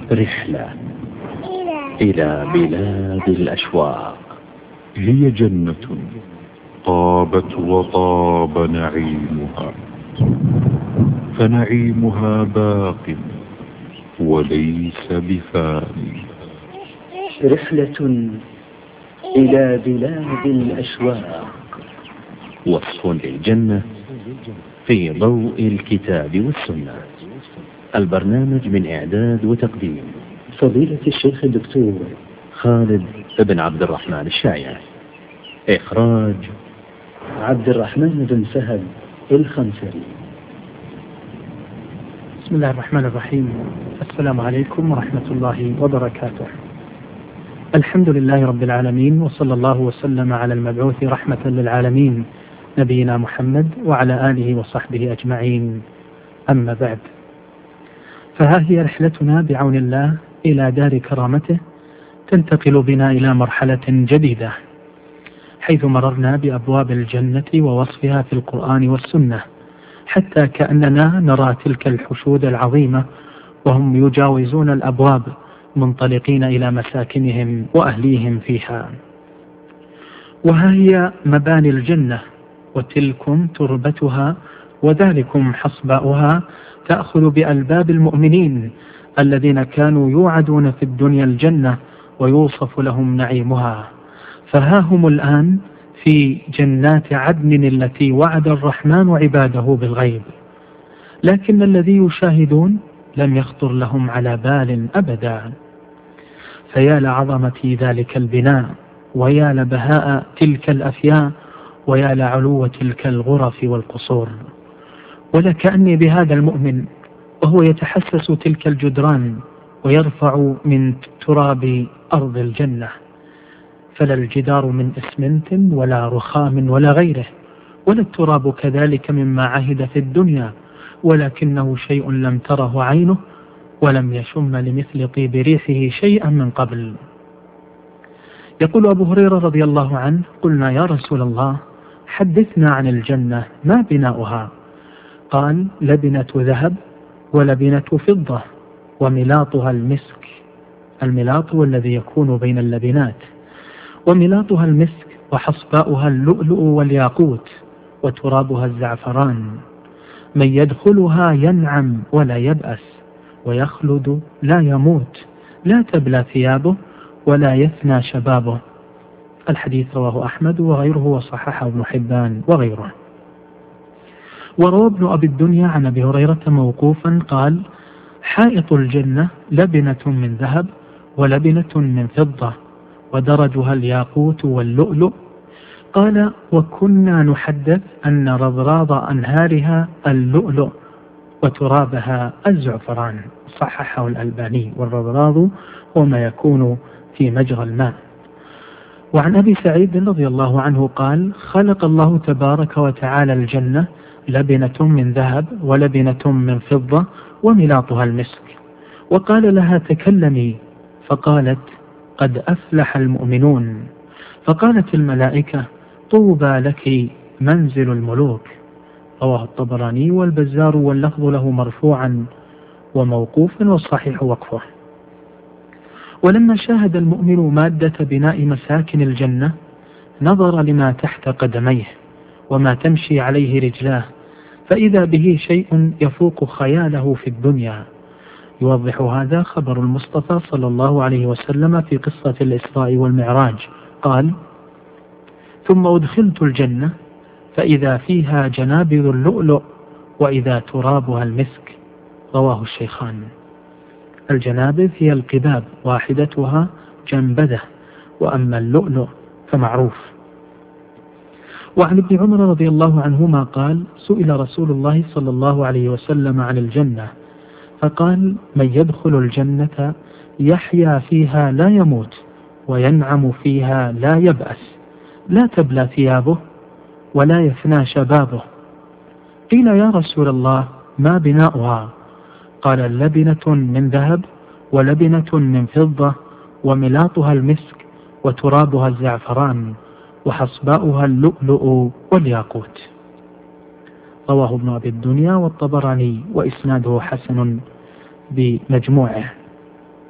رحلة إلى بلاد الأشواق. هي جنة طابت وطاب نعيمها، فنعيمها باق وليس بفانٍ. رحلة إلى بلاد الأشواق، وصف للجنة في ضوء الكتاب والسنة. البرنامج من إعداد وتقديم فضيلة الشيخ الدكتور خالد بن عبد الرحمن الشايع. إخراج عبد الرحمن بن سهل الخنسري. بسم الله الرحمن الرحيم. السلام عليكم ورحمة الله وبركاته. الحمد لله رب العالمين، وصلى الله وسلم على المبعوث رحمة للعالمين نبينا محمد وعلى آله وصحبه أجمعين. أما بعد، فها هي رحلتنا بعون الله إلى دار كرامته، تنتقل بنا إلى مرحلة جديدة، حيث مررنا بأبواب الجنة ووصفها في القرآن والسنة، حتى كأننا نرى تلك الحشود العظيمة وهم يجاوزون الأبواب منطلقين إلى مساكنهم وأهليهم فيها. وها هي مباني الجنة، وتلكم تربتها وذلكم حصباؤها، تأخذ بألباب المؤمنين الذين كانوا يوعدون في الدنيا الجنة ويوصف لهم نعيمها. فها هم الآن في جنات عدن التي وعد الرحمن عباده بالغيب، لكن الذي يشاهدون لم يخطر لهم على بال أبدا. فيا لعظمة ذلك البناء، ويا لبهاء تلك الأفياء، ويا لعلو تلك الغرف والقصور. ولكأني بهذا المؤمن وهو يتحسس تلك الجدران ويرفع من تراب أرض الجنة، فلا الجدار من إسمنت ولا رخام ولا غيره، ولا التراب كذلك مما عهد في الدنيا، ولكنه شيء لم تره عينه ولم يشم لمثل طيب ريحه شيئا من قبل. يقول أبو هريرة رضي الله عنه: قلنا يا رسول الله حدثنا عن الجنة، ما بناؤها؟ قال: لبنة ذهب ولبنة فضة وملاطها المسك. الملاط هو الذي يكون بين اللبنات. وملاطها المسك، وحصباؤها اللؤلؤ والياقوت، وترابها الزعفران. من يدخلها ينعم ولا يبأس، ويخلد لا يموت، لا تبلى ثيابه ولا يفنى شبابه. الحديث رواه أحمد وغيره، وصححه ابن حبان وغيره. وروى ابن أبي الدنيا عن أبي هريرة موقوفا قال: حائط الجنة لبنة من ذهب ولبنة من فضة، ودرجها الياقوت واللؤلؤ. قال: وكنا نحدث أن رضراض أنهارها اللؤلؤ وترابها الزعفران. صححه الألباني. والرضراض هو ما يكون في مجرى الماء. وعن أبي سعيد رضي الله عنه قال: خلق الله تبارك وتعالى الجنة لبنة من ذهب ولبنة من فضة وملاطها المسك، وقال لها: تكلمي، فقالت: قد أفلح المؤمنون. فقالت الملائكة: طوبى لك منزل الملوك. رواه الطبراني والبزار، واللفظ له مرفوعا وموقوفا، والصحيح وقفه. ولما شاهد المؤمن مادة بناء مساكن الجنة، نظر لما تحت قدميه وما تمشي عليه رجلاه، فإذا به شيء يفوق خياله في الدنيا. يوضح هذا خبر المصطفى صلى الله عليه وسلم في قصة الإسراء والمعراج. قال: ثم أدخلت الجنة فإذا فيها جنابذ اللؤلؤ وإذا ترابها المسك. رواه الشيخان. الجنابذ هي القباب، واحدتها جنبذة، وأما اللؤلؤ فمعروف. وعن ابن عمر رضي الله عنهما قال: سئل رسول الله صلى الله عليه وسلم عن الجنة، فقال: من يدخل الجنة يحيا فيها لا يموت، وينعم فيها لا يبأس، لا تبلى ثيابه ولا يفنى شبابه. قيل: يا رسول الله ما بناؤها؟ قال: لبنة من ذهب ولبنة من فضة وملاطها المسك وترابها الزعفران وحصباؤها اللؤلؤ والياقوت. رواه ابن أبي الدنيا والطبراني، وإسناده حسن بمجموعه.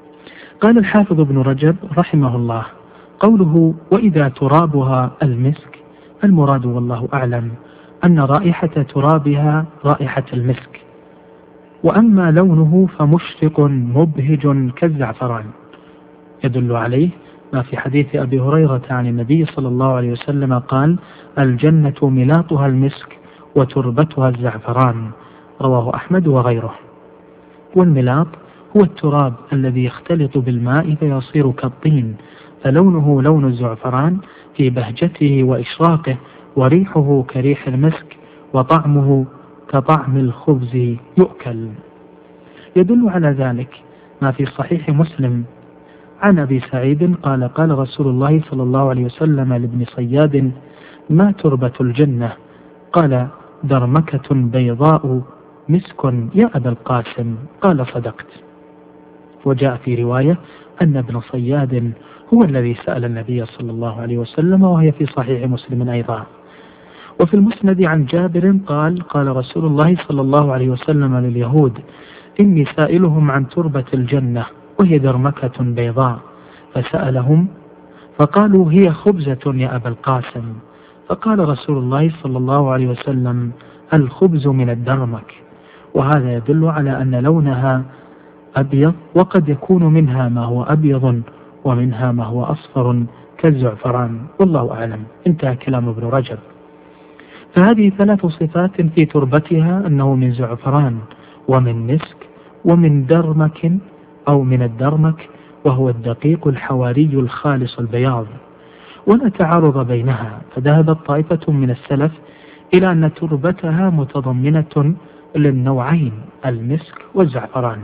قال الحافظ ابن رجب رحمه الله: قوله وإذا ترابها المسك، المراد والله أعلم أن رائحة ترابها رائحة المسك، وأما لونه فمشرق مبهج كالزعفران، يدل عليه ما في حديث أبي هريرة عن النبي صلى الله عليه وسلم قال: الجنة ملاطها المسك وتربتها الزعفران، رواه أحمد وغيره. والملاط هو التراب الذي يختلط بالماء فيصير كالطين، فلونه لون الزعفران في بهجته وإشراقه، وريحه كريح المسك، وطعمه كطعم الخبز يؤكل. يدل على ذلك ما في صحيح مسلم عن أبي سعيد قال: قال رسول الله صلى الله عليه وسلم لابن صياد: ما تربة الجنة؟ قال: درمكة بيضاء مسك يا أبا القاسم. قال: صدقت. وجاء في رواية أن ابن صياد هو الذي سأل النبي صلى الله عليه وسلم، وهي في صحيح مسلم أيضا. وفي المسند عن جابر قال: قال رسول الله صلى الله عليه وسلم لليهود: إني سائلهم عن تربة الجنة وهي درمكة بيضاء، فسألهم فقالوا: هي خبزة يا أبا القاسم. فقال رسول الله صلى الله عليه وسلم: الخبز من الدرمك. وهذا يدل على أن لونها أبيض، وقد يكون منها ما هو أبيض ومنها ما هو أصفر كالزعفران، والله أعلم. انتهى كلام ابن رجب. فهذه 3 صفات في تربتها: أنه من زعفران ومن مسك ومن درمك أو من الدرمك، وهو الدقيق الحواري الخالص البياض. ولا تعارض بينها، فذهبت طائفة من السلف إلى أن تربتها متضمنة للنوعين المسك والزعفران،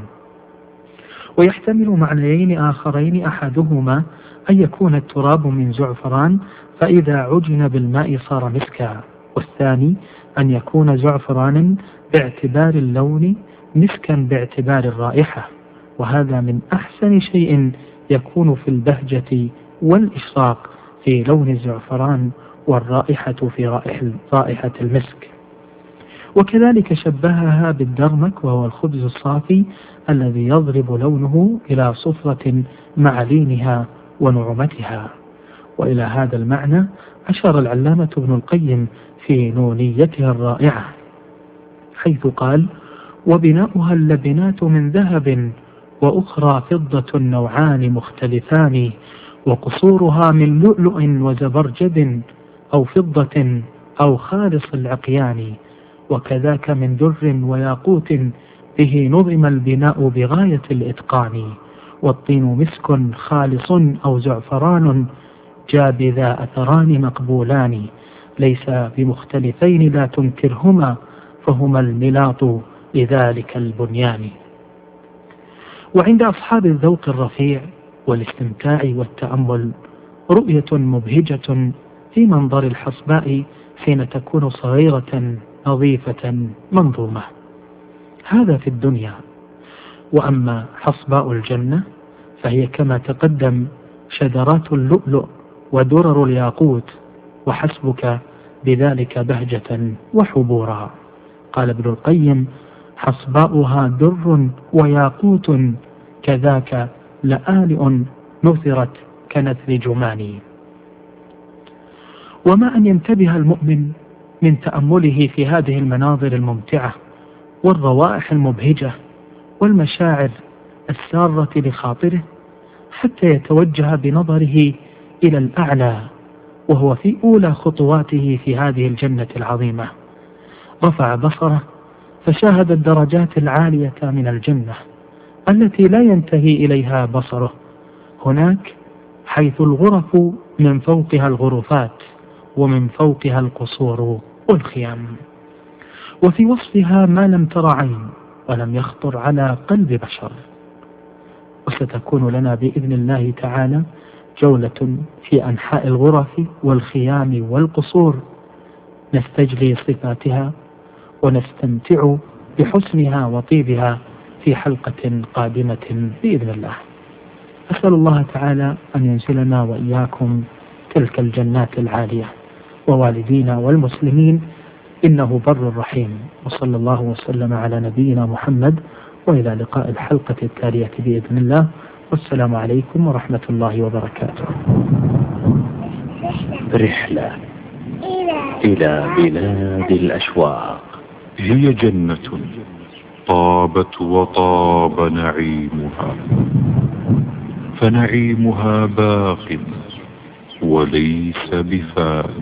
ويحتمل معنيين آخرين: أحدهما أن يكون التراب من زعفران فإذا عجن بالماء صار مسكا، والثاني أن يكون زعفرانا باعتبار اللون، مسكا باعتبار الرائحة. وهذا من أحسن شيء يكون في البهجة والإشراق في لون الزعفران، والرائحة في رائحة المسك. وكذلك شبهها بالدرمك، وهو الخبز الصافي الذي يضرب لونه إلى صفرة مع لينها ونعومتها. وإلى هذا المعنى أشار العلامة ابن القيم في نونيتها الرائعة، حيث قال: وبناؤها اللبنات من ذهب وأخرى فضة نوعان مختلفان، وقصورها من لؤلؤ وزبرجد أو فضة أو خالص العقيان، وكذاك من در وياقوت به نظم البناء بغاية الإتقان، والطين مسك خالص أو زعفران جابذا أثران مقبولان، ليس بمختلفين لا تنكرهما، فهما الملاط لذلك البنيان. وعند أصحاب الذوق الرفيع والاستمتاع والتأمل رؤية مبهجة في منظر الحصباء حين تكون صغيرة نظيفة منظومة. هذا في الدنيا. وأما حصباء الجنة فهي كما تقدم شذرات اللؤلؤ ودرر الياقوت، وحسبك بذلك بهجة وحبورا. قال ابن القيم: حصباؤها در وياقوت كذاك لآلئ نثرت كنثر جماني. وما أن ينتبه المؤمن من تأمله في هذه المناظر الممتعة والروائح المبهجة والمشاعر السارة لخاطره، حتى يتوجه بنظره إلى الأعلى، وهو في أولى خطواته في هذه الجنة العظيمة. رفع بصره فشاهد الدرجات العالية من الجنة التي لا ينتهي إليها بصره. هناك حيث الغرف من فوقها الغرفات، ومن فوقها القصور والخيام، وفي وصفها ما لم تر عين ولم يخطر على قلب بشر. وستكون لنا بإذن الله تعالى جولة في أنحاء الغرف والخيام والقصور، نستجلي صفاتها ونستمتع بحسنها وطيبها في حلقة قادمة بإذن الله. أسأل الله تعالى أن ينزلنا وإياكم تلك الجنات العالية، ووالدينا والمسلمين، إنه بر رحيم. وصلى الله وسلم على نبينا محمد، وإلى لقاء الحلقة التالية بإذن الله. والسلام عليكم ورحمة الله وبركاته. رحلة إلى بلاد الأشواق. هي جنة طابت وطاب نعيمها، فنعيمها باق وليس بفان.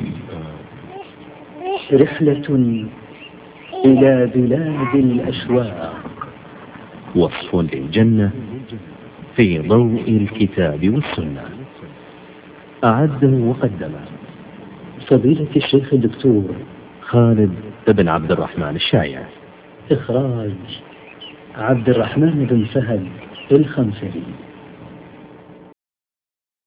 رحلة إلى بلاد الأشواق، وصف للجنة في ضوء الكتاب والسنة. أعده وقدمه فضيلة الشيخ الدكتور خالد بن عبد الرحمن الشايع. إخراج عبد الرحمن بن فهد الخمسري.